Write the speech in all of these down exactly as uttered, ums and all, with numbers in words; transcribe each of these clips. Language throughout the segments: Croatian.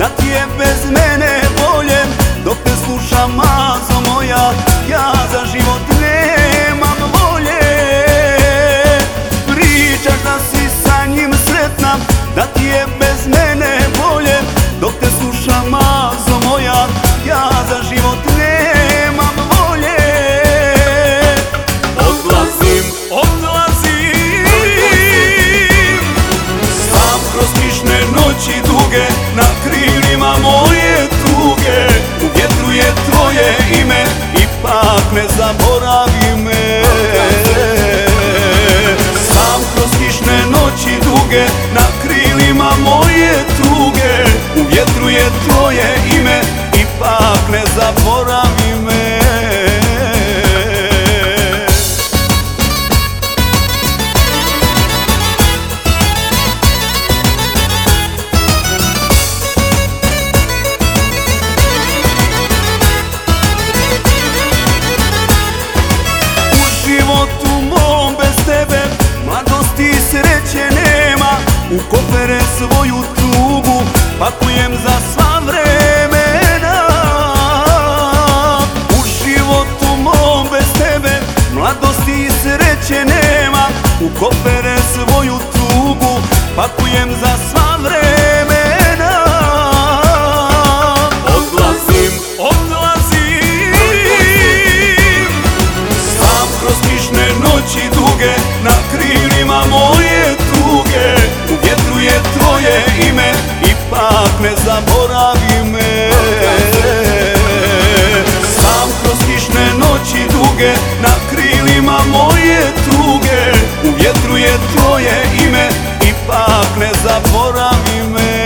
da ti je bez mene bolje. Dok te slušam, mazo moja, ja za život nemam volje. Pričaš da si sa njim sretna, da ti je bez mene bolje. Dok te slušam, mazo moja, ja za život nemam volje. Odlazim, odlazim, sam kroz kišne noći duge, na krilima moje tuge. U vjetru je tvoje ime, ipak ne zaboravi me. Sam kroz kišne noći duge, na krilima moje tuge. U vjetru je tvoje ime, ipak ne zaboravi me. Sreće nema, u kofere svoju tugu pakujem za sva vremena. U životu mom bez tebe mladosti i sreće nema, u kofere svoju tugu pakujem za sva vremena. Odlazim, odlazim, sam kroz kišne noći duge, na krilima moje tuge. U vjetru je tvoje ime, ipak ne zaboravi me. Sam kroz kišne noći duge, na krilima moje tuge. U vjetru je tvoje ime, ipak ne zaboravi me.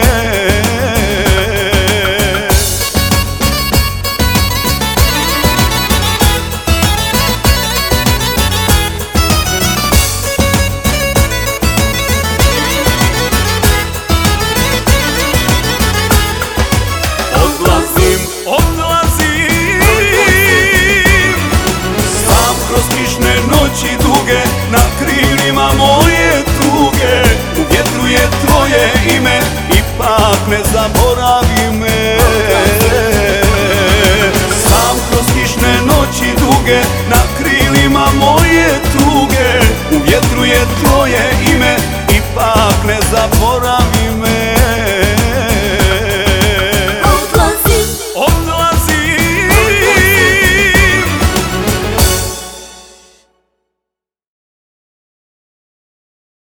Na krilima moje tuge, u vjetru je tvoje ime, ipak ne zaboravim.